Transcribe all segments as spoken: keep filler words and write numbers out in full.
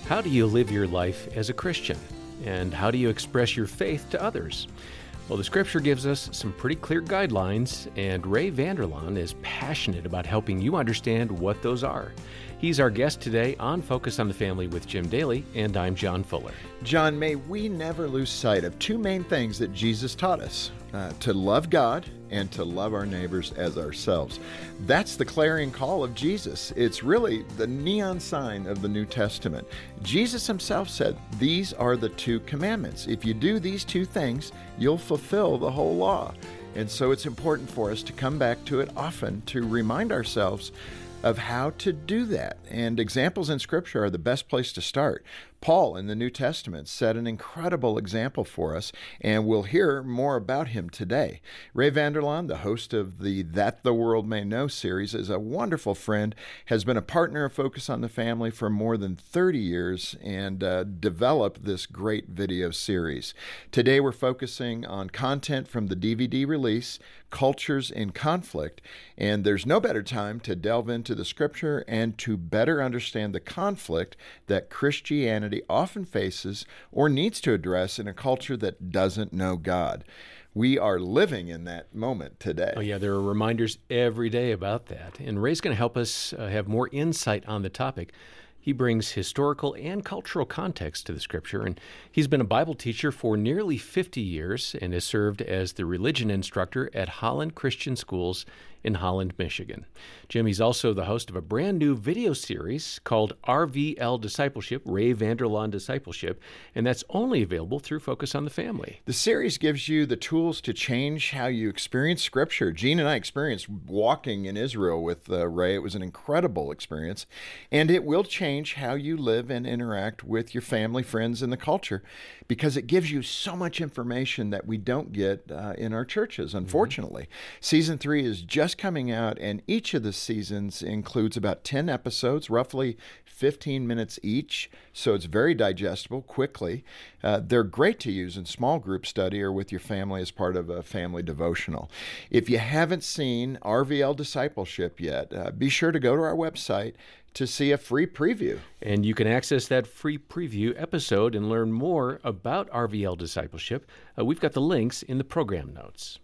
How do you live your life as a Christian? And how do you express your faith to others? Well, the Scripture gives us some pretty clear guidelines, and Ray Vander Laan is passionate about helping you understand what those are. He's our guest today on Focus on the Family with Jim Daly, and I'm John Fuller. John, may we never lose sight of two main things that Jesus taught us, uh, to love God and to love our neighbors as ourselves. That's the clarion call of Jesus. It's really the neon sign of the New Testament. Jesus himself said, these are the two commandments. If you do these two things, you'll fulfill the whole law. And so it's important for us to come back to it often to remind ourselves of how to do that. And examples in Scripture are the best place to start. Paul in the New Testament set an incredible example for us, and we'll hear more about him today. Ray Vander Laan, the host of the That the World May Know series, is a wonderful friend, has been a partner of Focus on the Family for more than thirty years, and uh, developed this great video series. Today we're focusing on content from the D V D release, Cultures in Conflict, and there's no better time to delve into the Scripture and to better understand the conflict that Christianity often faces or needs to address in a culture that doesn't know God. We are living in that moment today. Oh yeah, there are reminders every day about that. And Ray's going to help us uh, have more insight on the topic. He brings historical and cultural context to the Scripture, and he's been a Bible teacher for nearly fifty years and has served as the religion instructor at Holland Christian Schools in Holland, Michigan. Jim, he's also the host of a brand new video series called R V L Discipleship, Ray Vander Laan Discipleship, and that's only available through Focus on the Family. The series gives you the tools to change how you experience Scripture. Gene and I experienced walking in Israel with uh, Ray. It was an incredible experience, and it will change how you live and interact with your family, friends, and the culture, because it gives you so much information that we don't get uh, in our churches, unfortunately. Mm-hmm. Season three is just coming out, and each of the seasons includes about ten episodes, roughly fifteen minutes each, so it's very digestible quickly. Uh, they're great to use in small group study or with your family as part of a family devotional. If you haven't seen R V L Discipleship yet, uh, be sure to go to our website to see a free preview. And you can access that free preview episode and learn more about R V L Discipleship. Uh, we've got the links in the program notes.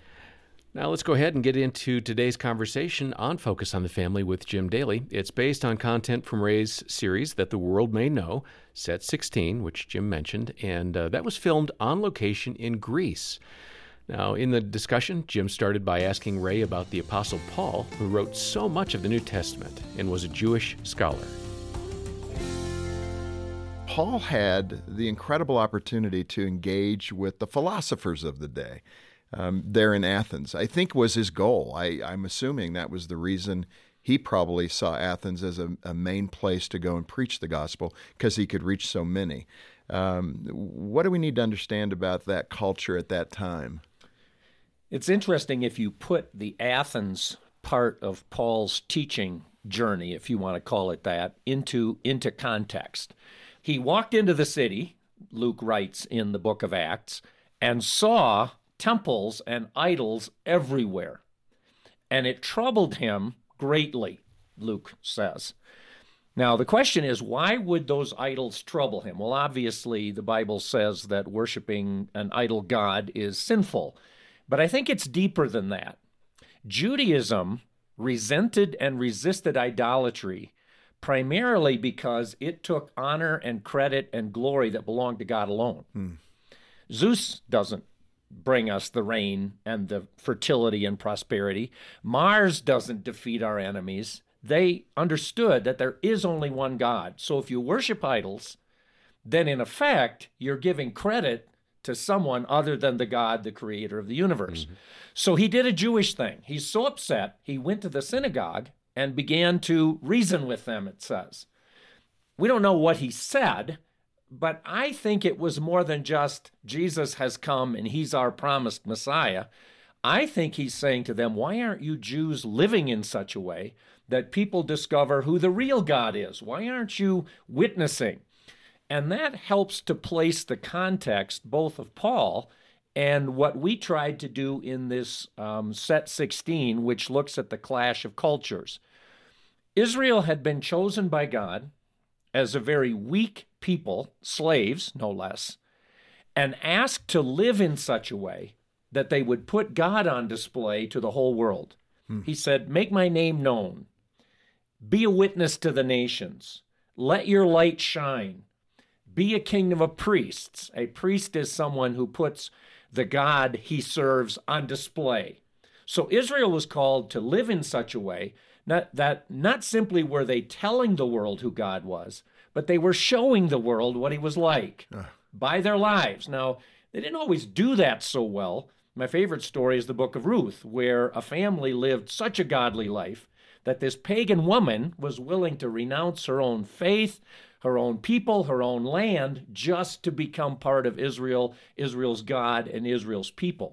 Now let's go ahead and get into today's conversation on Focus on the Family with Jim Daly. It's based on content from Ray's series That the World May Know, Set sixteen, which Jim mentioned, and uh, that was filmed on location in Greece. Now, in the discussion, Jim started by asking Ray about the Apostle Paul, who wrote so much of the New Testament and was a Jewish scholar. Paul had the incredible opportunity to engage with the philosophers of the day. Um, there in Athens, I think was his goal. I, I'm assuming that was the reason he probably saw Athens as a, a main place to go and preach the gospel, because he could reach so many. Um, what do we need to understand about that culture at that time? It's interesting if you put the Athens part of Paul's teaching journey, if you want to call it that, into, into context. He walked into the city, Luke writes in the book of Acts, and saw temples and idols everywhere. And it troubled him greatly, Luke says. Now, the question is, why would those idols trouble him? Well, obviously, the Bible says that worshiping an idol god is sinful. But I think it's deeper than that. Judaism resented and resisted idolatry primarily because it took honor and credit and glory that belonged to God alone. Hmm. Zeus doesn't bring us the rain and the fertility and prosperity. Mars doesn't defeat our enemies. They understood that there is only one God. So if you worship idols, then in effect, you're giving credit to someone other than the God, the creator of the universe. Mm-hmm. So he did a Jewish thing. He's so upset, he went to the synagogue and began to reason with them, it says. We don't know what he said, but I think it was more than just Jesus has come and he's our promised Messiah. I think he's saying to them, why aren't you Jews living in such a way that people discover who the real God is? Why aren't you witnessing? And that helps to place the context both of Paul and what we tried to do in this um, set sixteen, which looks at the clash of cultures. Israel had been chosen by God as a very weak people, slaves no less, and asked to live in such a way that they would put God on display to the whole world. Hmm. He said, make my name known. Be a witness to the nations. Let your light shine. Be a kingdom of priests. A priest is someone who puts the God he serves on display. So Israel was called to live in such a way not, that not simply were they telling the world who God was, but they were showing the world what he was like uh. by their lives. Now, they didn't always do that so well. My favorite story is the book of Ruth, where a family lived such a godly life that this pagan woman was willing to renounce her own faith, her own people, her own land, just to become part of Israel, Israel's God, and Israel's people.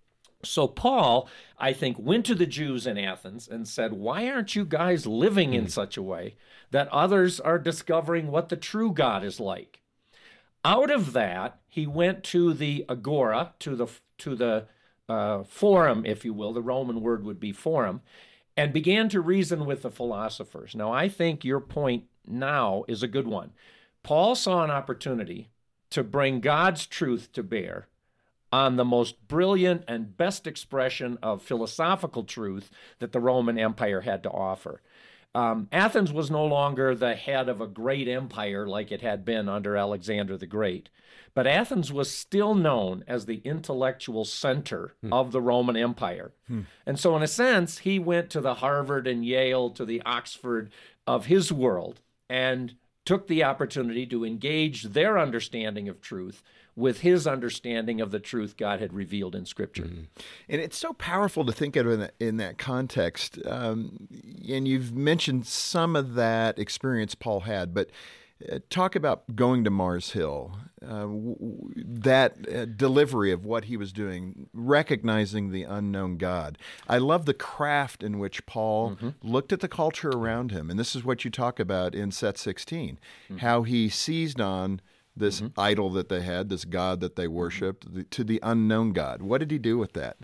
So Paul, I think, went to the Jews in Athens and said, why aren't you guys living in such a way that others are discovering what the true God is like? Out of that, he went to the agora, to the to the uh, forum, if you will. The Roman word would be forum, and began to reason with the philosophers. Now, I think your point now is a good one. Paul saw an opportunity to bring God's truth to bear on the most brilliant and best expression of philosophical truth that the Roman Empire had to offer. Um, Athens was no longer the head of a great empire like it had been under Alexander the Great, but Athens was still known as the intellectual center hmm. of the Roman Empire. Hmm. And so in a sense, he went to the Harvard and Yale, to the Oxford of his world, and took the opportunity to engage their understanding of truth with his understanding of the truth God had revealed in Scripture. Mm-hmm. And it's so powerful to think of it in that, in that context. Um, and you've mentioned some of that experience Paul had, but uh, talk about going to Mars Hill, uh, w- w- that uh, delivery of what he was doing, recognizing the unknown God. I love the craft in which Paul mm-hmm. looked at the culture around him. And this is what you talk about in Set sixteen, mm-hmm. how he seized on this mm-hmm. idol that they had, this God that they worshipped, the, to the unknown God. What did he do with that?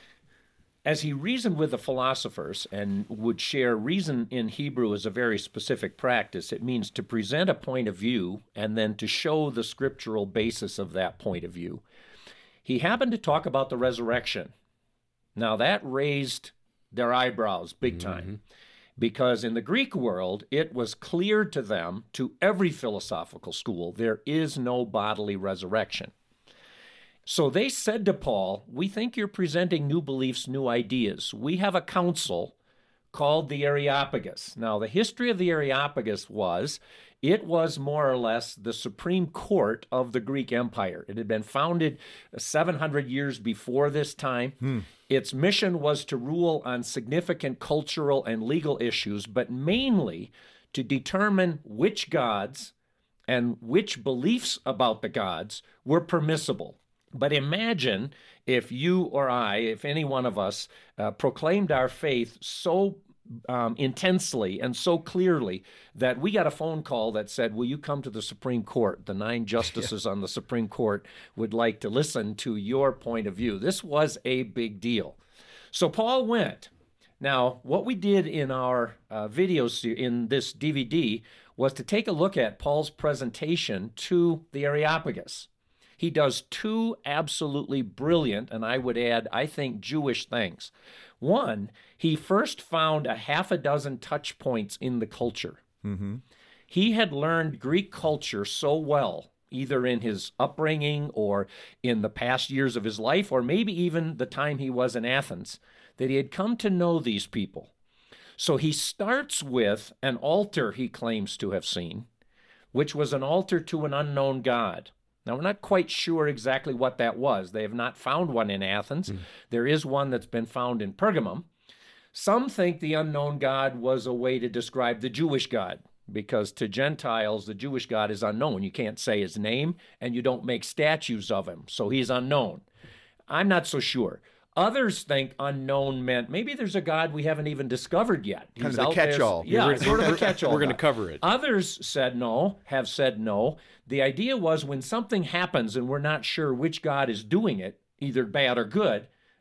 As he reasoned with the philosophers, and would share, reason in Hebrew is a very specific practice. It means to present a point of view and then to show the scriptural basis of that point of view. He happened to talk about the resurrection. Now that raised their eyebrows big time. Mm-hmm. Because in the Greek world, it was clear to them, to every philosophical school, there is no bodily resurrection. So they said to Paul, we think you're presenting new beliefs, new ideas. We have a council called the Areopagus. Now, the history of the Areopagus was, it was more or less the Supreme Court of the Greek Empire. It had been founded seven hundred years before this time. Hmm. Its mission was to rule on significant cultural and legal issues, but mainly to determine which gods and which beliefs about the gods were permissible. But imagine if you or I, if any one of us, uh, proclaimed our faith so um, intensely and so clearly that we got a phone call that said, will you come to the Supreme Court? The nine justices yeah. on the Supreme Court would like to listen to your point of view. This was a big deal. So Paul went. Now, what we did in our uh, videos in this D V D was to take a look at Paul's presentation to the Areopagus. He does two absolutely brilliant, and I would add, I think, Jewish things. One, he first found a half a dozen touch points in the culture. Mm-hmm. He had learned Greek culture so well, either in his upbringing or in the past years of his life, or maybe even the time he was in Athens, that he had come to know these people. So he starts with an altar he claims to have seen, which was an altar to an unknown god. Now, we're not quite sure exactly what that was. They have not found one in Athens. Mm. There is one that's been found in Pergamum. Some think the unknown God was a way to describe the Jewish God, because to Gentiles, the Jewish God is unknown. You can't say his name, and you don't make statues of him, so he's unknown. I'm not so sure. Others think unknown meant maybe there's a God we haven't even discovered yet. He's kind of the catch-all. Yeah, we're, sort of a catch-all. We're going to cover it. Others said no, have said no. The idea was when something happens and we're not sure which God is doing it, either bad or good,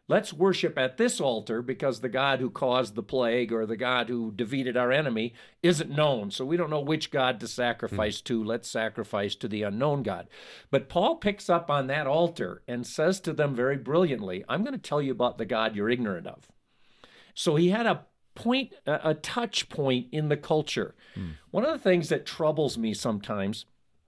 let's worship at this altar because the God who caused the plague or the God who defeated our enemy isn't known. So we don't know which God to sacrifice mm. to. Let's sacrifice to the unknown God. But Paul picks up on that altar and says to them very brilliantly, I'm going to tell you about the God you're ignorant of. So he had a point, a touch point in the culture. Mm. One of the things that troubles me sometimes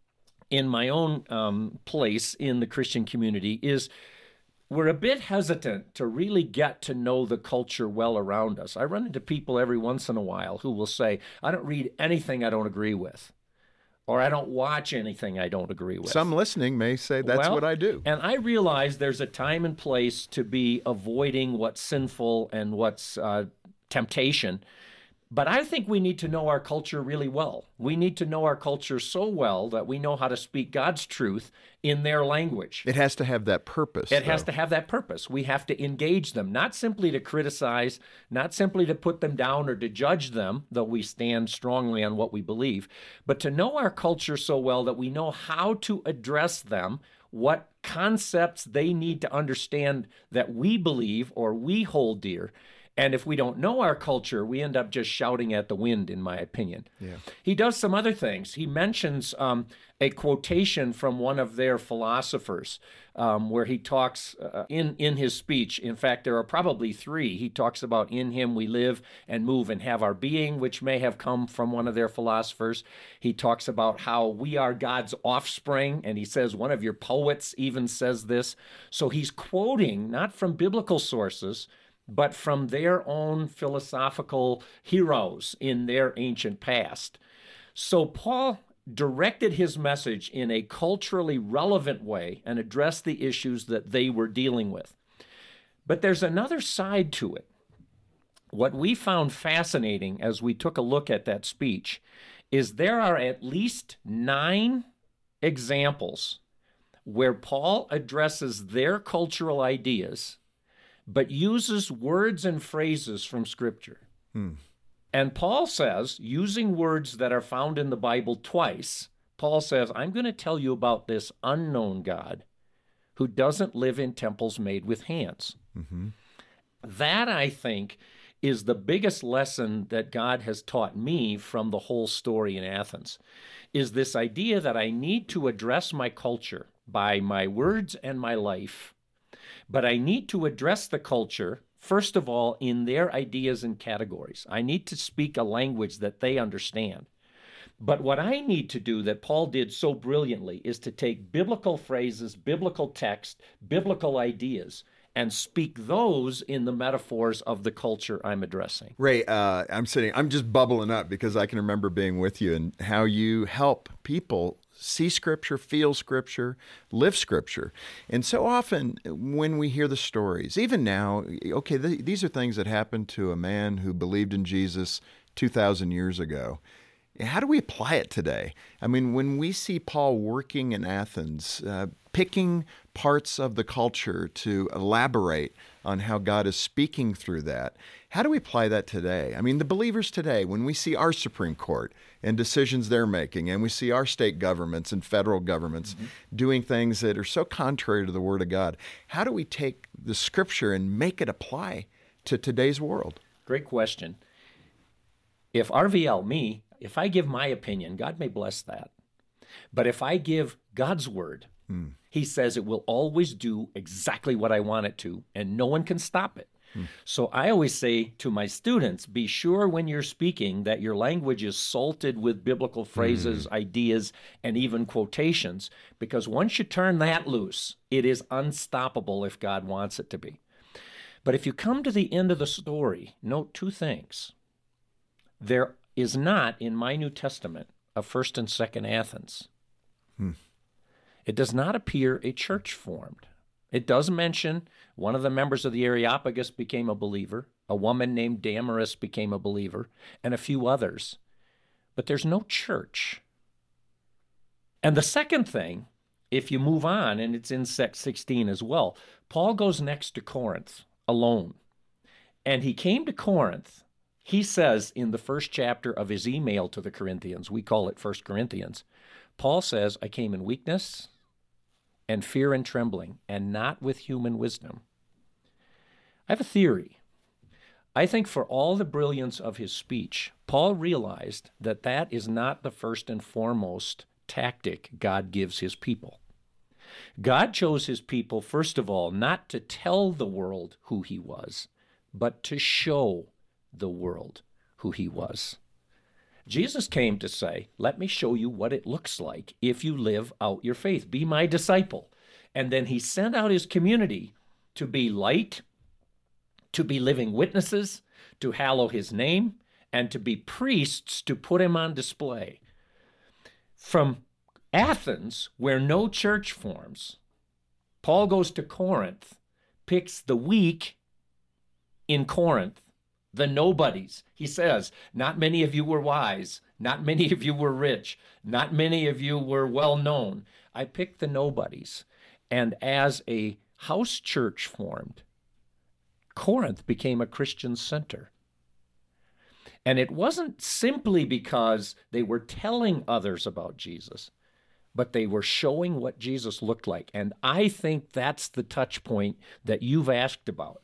in my own um, place in the Christian community is we're a bit hesitant to really get to know the culture well around us. I run into people every once in a while who will say, I don't read anything I don't agree with, or I don't watch anything I don't agree with. Some listening may say that's well, what I do. And I realize there's a time and place to be avoiding what's sinful and what's uh, temptation. But I think we need to know our culture really well. We need to know our culture so well that we know how to speak God's truth in their language. It has to have that purpose. It though. has to have that purpose. We have to engage them, not simply to criticize, not simply to put them down or to judge them, though we stand strongly on what we believe, but to know our culture so well that we know how to address them, what concepts they need to understand that we believe or we hold dear. And if we don't know our culture, we end up just shouting at the wind, in my opinion. Yeah. He does some other things. He mentions um, a quotation from one of their philosophers um, where he talks uh, in, in his speech. In fact, there are probably three. He talks about in him we live and move and have our being, which may have come from one of their philosophers. He talks about how we are God's offspring, and he says one of your poets even says this. So he's quoting not from biblical sources, but from their own philosophical heroes in their ancient past. So Paul directed his message in a culturally relevant way and addressed the issues that they were dealing with. But there's another side to it. What we found fascinating as we took a look at that speech is there are at least nine examples where Paul addresses their cultural ideas but uses words and phrases from Scripture. Hmm. And Paul says, using words that are found in the Bible twice, Paul says, I'm going to tell you about this unknown God who doesn't live in temples made with hands. Mm-hmm. That, I think, is the biggest lesson that God has taught me from the whole story in Athens, is this idea that I need to address my culture by my words and my life. But I need to address the culture, first of all, in their ideas and categories. I need to speak a language that they understand. But what I need to do that Paul did so brilliantly is to take biblical phrases, biblical text, biblical ideas, and speak those in the metaphors of the culture I'm addressing. Ray, uh, I'm sitting, I'm just bubbling up because I can remember being with you and how you help people see Scripture, feel Scripture, live Scripture. And so often when we hear the stories, even now, okay, th- these are things that happened to a man who believed in Jesus two thousand years ago. How do we apply it today? I mean, when we see Paul working in Athens, uh, picking parts of the culture to elaborate on how God is speaking through that, how do we apply that today? I mean, the believers today, when we see our Supreme Court and decisions they're making, and we see our state governments and federal governments mm-hmm. doing things that are so contrary to the Word of God, how do we take the Scripture and make it apply to today's world? Great question. If R V L, me, if I give my opinion, God may bless that. But if I give God's word, mm. he says it will always do exactly what I want it to, and no one can stop it. Mm. So I always say to my students, be sure when you're speaking that your language is salted with biblical phrases, mm. ideas, and even quotations, because once you turn that loose, it is unstoppable if God wants it to be. But if you come to the end of the story, note two things. There is not in my New Testament a first and second Athens. Hmm. It does not appear a church formed. It does mention one of the members of the Areopagus became a believer, a woman named Damaris became a believer, and a few others. But there's no church. And the second thing, if you move on, and it's in sixteen as well, Paul goes next to Corinth alone. And he came to Corinth. He says in the first chapter of his email to the Corinthians, we call it First Corinthians, Paul says, I came in weakness and fear and trembling, and not with human wisdom. I have a theory. I think for all the brilliance of his speech, Paul realized that that is not the first and foremost tactic God gives his people. God chose his people, first of all, not to tell the world who he was, but to show the world who he was. Jesus came to say, let me show you what it looks like if you live out your faith. Be my disciple. And then he sent out his community to be light, to be living witnesses, to hallow his name, and to be priests to put him on display. From Athens, where no church forms, Paul goes to Corinth, picks the weak in Corinth, the nobodies. He says, not many of you were wise, not many of you were rich, not many of you were well known. I picked the nobodies. And as a house church formed, Corinth became a Christian center. And it wasn't simply because they were telling others about Jesus, but they were showing what Jesus looked like. And I think that's the touch point that you've asked about.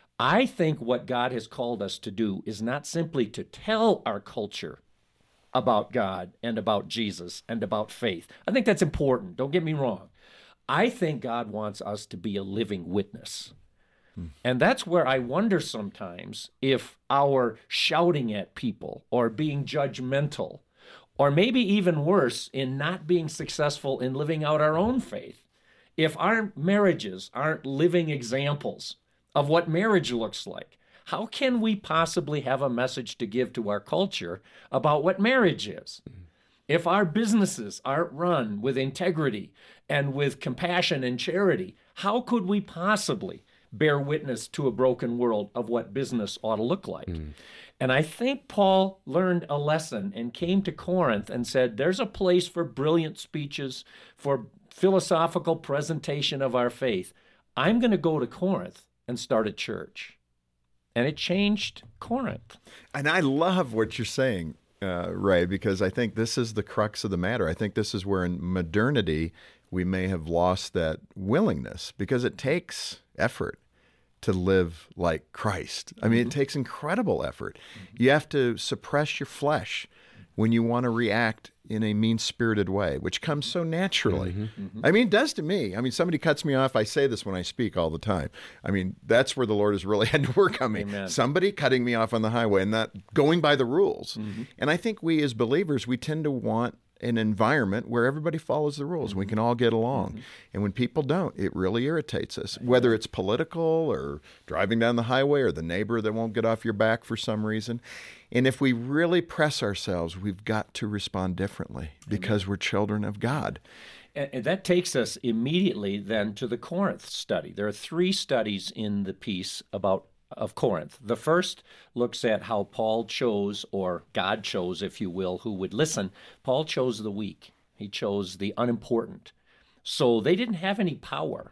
I think what God has called us to do is not simply to tell our culture about God and about Jesus and about faith. I think that's important. Don't get me wrong. I think God wants us to be a living witness. Hmm. And that's where I wonder sometimes if our shouting at people or being judgmental, or maybe even worse, in not being successful in living out our own faith, if our marriages aren't living examples of what marriage looks like, how can we possibly have a message to give to our culture about what marriage is? Mm-hmm. If our businesses aren't run with integrity and with compassion and charity, how could we possibly bear witness to a broken world of what business ought to look like? Mm-hmm. And I think Paul learned a lesson and came to Corinth and said, there's a place for brilliant speeches, for philosophical presentation of our faith. I'm going to go to Corinth and start a church. And it changed Corinth. And I love what you're saying, uh, Ray, because I think this is the crux of the matter. I think this is where in modernity we may have lost that willingness, because it takes effort to live like Christ. I mean, mm-hmm. it takes incredible effort. Mm-hmm. You have to suppress your flesh when you want to react in a mean-spirited way, which comes so naturally. Mm-hmm, mm-hmm. I mean, it does to me. I mean, somebody cuts me off. I say this when I speak all the time. I mean, that's where the Lord has really had to work on me. Amen. Somebody cutting me off on the highway and not going by the rules. Mm-hmm. And I think we as believers, we tend to want an environment where everybody follows the rules. Mm-hmm. We can all get along. Mm-hmm. And when people don't, it really irritates us, whether it's political or driving down the highway or the neighbor that won't get off your back for some reason. And if we really press ourselves, we've got to respond differently because Amen. We're children of God. And that takes us immediately then to the Corinth study. There are three studies in the piece about of Corinth. The first looks at how Paul chose, or God chose, if you will, who would listen. Paul chose the weak. He chose the unimportant. So they didn't have any power.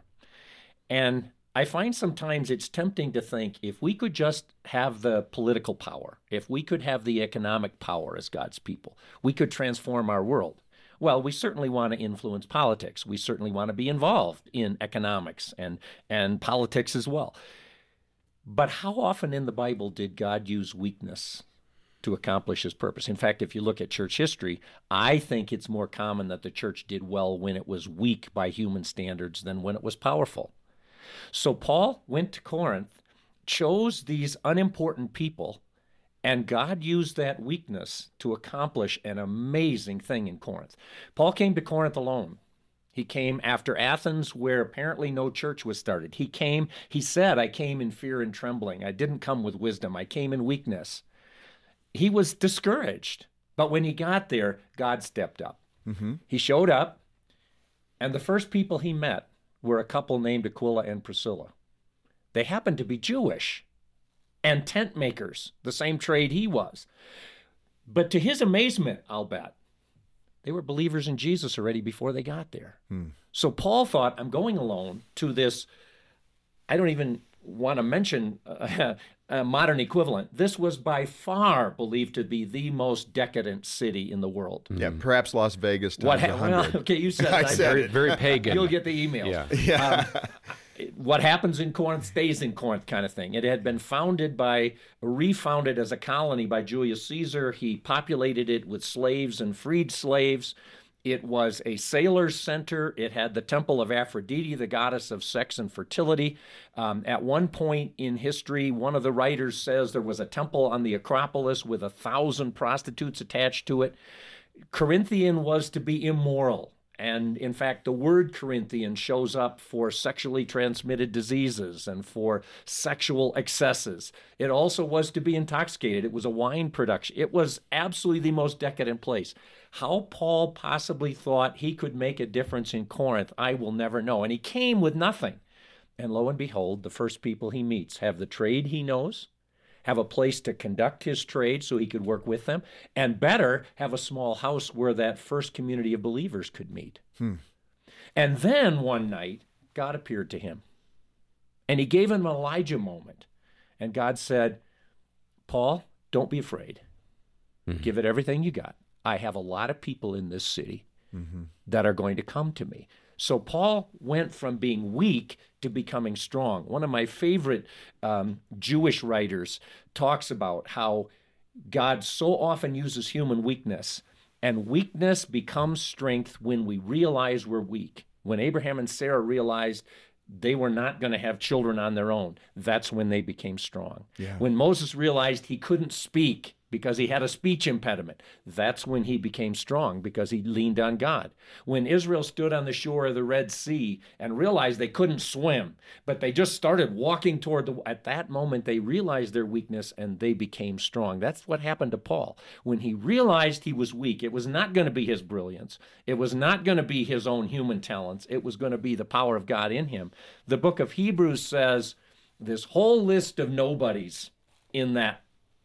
And I find sometimes it's tempting to think if we could just have the political power, if we could have the economic power as God's people, we could transform our world. Well, we certainly want to influence politics. We certainly want to be involved in economics and, and politics as well. But how often in the Bible did God use weakness to accomplish his purpose? In fact, if you look at church history, I think it's more common that the church did well when it was weak by human standards than when it was powerful. So Paul went to Corinth, chose these unimportant people, and God used that weakness to accomplish an amazing thing in Corinth. Paul came to Corinth alone. He came after Athens, where apparently no church was started. He came, he said, I came in fear and trembling. I didn't come with wisdom. I came in weakness. He was discouraged. But when he got there, God stepped up. Mm-hmm. He showed up, and the first people he met were a couple named Aquila and Priscilla. They happened to be Jewish and tent makers, the same trade he was. But to his amazement, I'll bet, they were believers in Jesus already before they got there. Hmm. So Paul thought, I'm going alone to this, I don't even want to mention uh, a modern equivalent. This was by far believed to be the most decadent city in the world. Yeah, perhaps Las Vegas times what ha- one hundred. Well, okay, you said I that. said very, it. very pagan. You'll get the emails. Yeah. yeah. Um, what happens in Corinth stays in Corinth kind of thing. It had been founded by, refounded as a colony by Julius Caesar. He populated it with slaves and freed slaves. It was a sailor's center. It had the temple of Aphrodite, the goddess of sex and fertility. Um, at one point in history, one of the writers says there was a temple on the Acropolis with a thousand prostitutes attached to it. Corinthian was to be immoral. And in fact, the word Corinthian shows up for sexually transmitted diseases and for sexual excesses. It also was to be intoxicated. It was a wine production. It was absolutely the most decadent place. How Paul possibly thought he could make a difference in Corinth, I will never know. And he came with nothing. And lo and behold, the first people he meets have the trade he knows, have a place to conduct his trade so he could work with them, and better, have a small house where that first community of believers could meet. Hmm. And then one night, God appeared to him, and he gave him an Elijah moment. And God said, Paul, don't be afraid. Mm-hmm. Give it everything you got. I have a lot of people in this city mm-hmm. that are going to come to me. So Paul went from being weak to becoming strong. One of my favorite um, Jewish writers talks about how God so often uses human weakness, and weakness becomes strength when we realize we're weak. When Abraham and Sarah realized they were not going to have children on their own, that's when they became strong. Yeah. When Moses realized he couldn't speak because he had a speech impediment, that's when he became strong, because he leaned on God. When Israel stood on the shore of the Red Sea and realized they couldn't swim, but they just started walking toward the, at that moment they realized their weakness and they became strong. That's what happened to Paul. When he realized he was weak, it was not going to be his brilliance. It was not going to be his own human talents. It was going to be the power of God in him. The book of Hebrews says this whole list of nobodies in that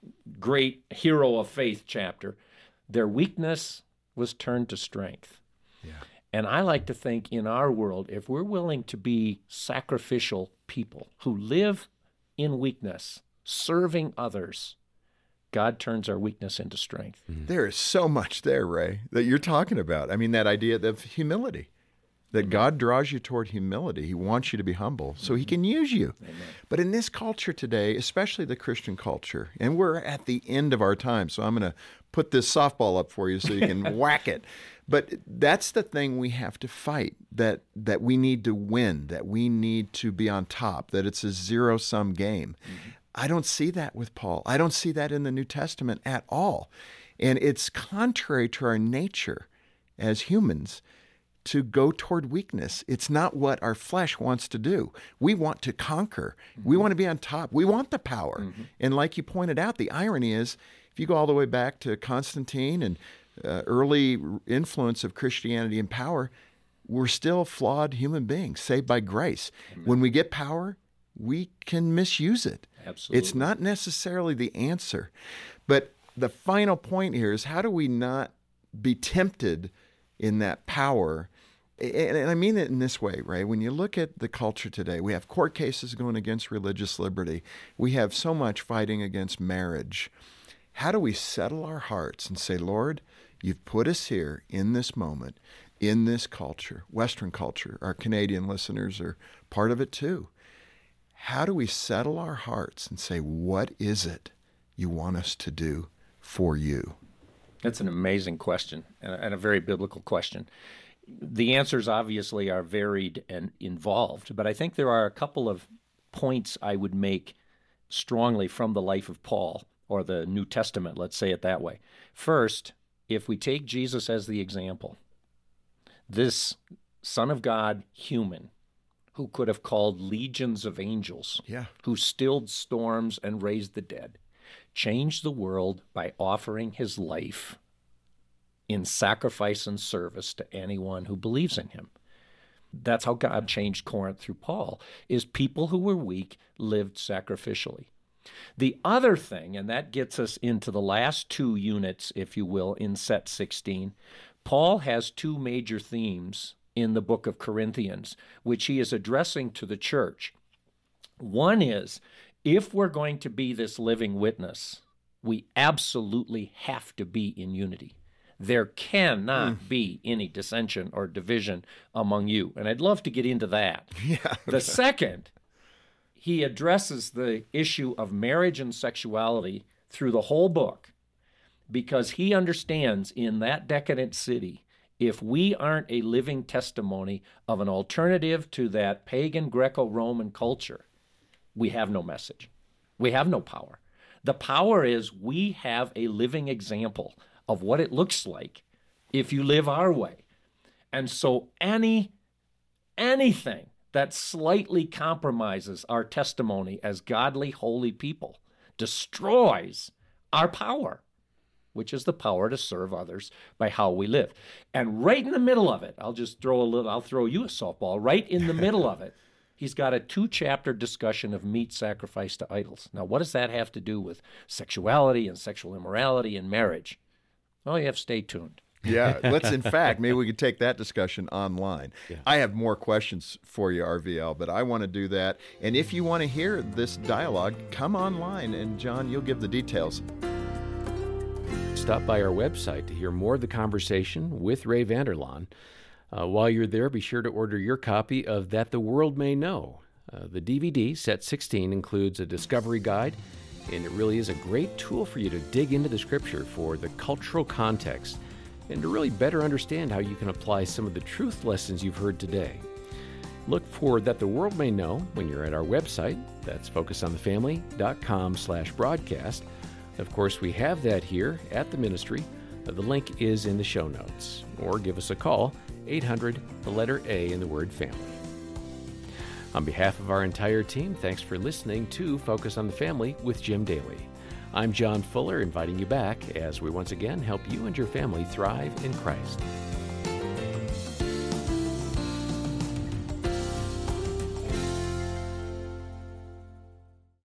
great hero of faith chapter, their weakness was turned to strength. Yeah. And I like to think in our world, if we're willing to be sacrificial people who live in weakness, serving others, God turns our weakness into strength. Mm-hmm. There is so much there, Ray, that you're talking about. I mean, that idea of humility. That God draws you toward humility. He wants you to be humble so he can use you. Amen. But in this culture today, especially the Christian culture, and we're at the end of our time, so I'm going to put this softball up for you so you can whack it. But that's the thing we have to fight, that that we need to win, that we need to be on top, that it's a zero-sum game. Mm-hmm. I don't see that with Paul. I don't see that in the New Testament at all. And it's contrary to our nature as humans to go toward weakness. It's not what our flesh wants to do. We want to conquer. Mm-hmm. We want to be on top. We want the power. Mm-hmm. And like you pointed out, the irony is, if you go all the way back to Constantine and uh, early influence of Christianity and power, we're still flawed human beings, saved by grace. Amen. When we get power, we can misuse it. Absolutely. It's not necessarily the answer. But the final point here is, how do we not be tempted in that power? And I mean it in this way, right? When you look at the culture today, we have court cases going against religious liberty. We have so much fighting against marriage. How do we settle our hearts and say, Lord, you've put us here in this moment, in this culture, Western culture. Our Canadian listeners are part of it too. How do we settle our hearts and say, what is it you want us to do for you? That's an amazing question and a very biblical question. The answers obviously are varied and involved, but I think there are a couple of points I would make strongly from the life of Paul, or the New Testament, let's say it that way. First, if we take Jesus as the example, this Son of God, human, who could have called legions of angels, yeah. who stilled storms and raised the dead, changed the world by offering his life in sacrifice and service to anyone who believes in him. That's how God changed Corinth through Paul, is people who were weak lived sacrificially. The other thing, and that gets us into the last two units, if you will, in set sixteen, Paul has two major themes in the book of Corinthians, which he is addressing to the church. One is, if we're going to be this living witness, we absolutely have to be in unity. there cannot mm. be any dissension or division among you. And I'd love to get into that. Yeah. The second, he addresses the issue of marriage and sexuality through the whole book, because he understands in that decadent city, if we aren't a living testimony of an alternative to that pagan Greco-Roman culture, we have no message. We have no power. The power is we have a living example of what it looks like if you live our way. And so any anything that slightly compromises our testimony as godly, holy people destroys our power, which is the power to serve others by how we live. And right in the middle of it, I'll just throw a little, I'll throw you a softball. Right in the middle of it, he's got a two-chapter discussion of meat sacrificed to idols. Now, what does that have to do with sexuality and sexual immorality and marriage? Oh, you have to stay tuned. Yeah, let's, in fact, maybe we could take that discussion online. Yeah. I have more questions for you, R V L, but I want to do that. And if you want to hear this dialogue, come online, and John, you'll give the details. Stop by our website to hear more of the conversation with Ray Vander Laan. Uh, while you're there, be sure to order your copy of That the World May Know. Uh, the D V D, set sixteen, includes a discovery guide, and it really is a great tool for you to dig into the Scripture for the cultural context and to really better understand how you can apply some of the truth lessons you've heard today. Look for That the World May Know when you're at our website. That's focus on the family dot com slash broadcast. Of course, we have that here at the ministry. Uh, the link is in the show notes. Or give us a call, eight hundred, the letter A in the word family. On behalf of our entire team, thanks for listening to Focus on the Family with Jim Daly. I'm John Fuller, inviting you back as we once again help you and your family thrive in Christ.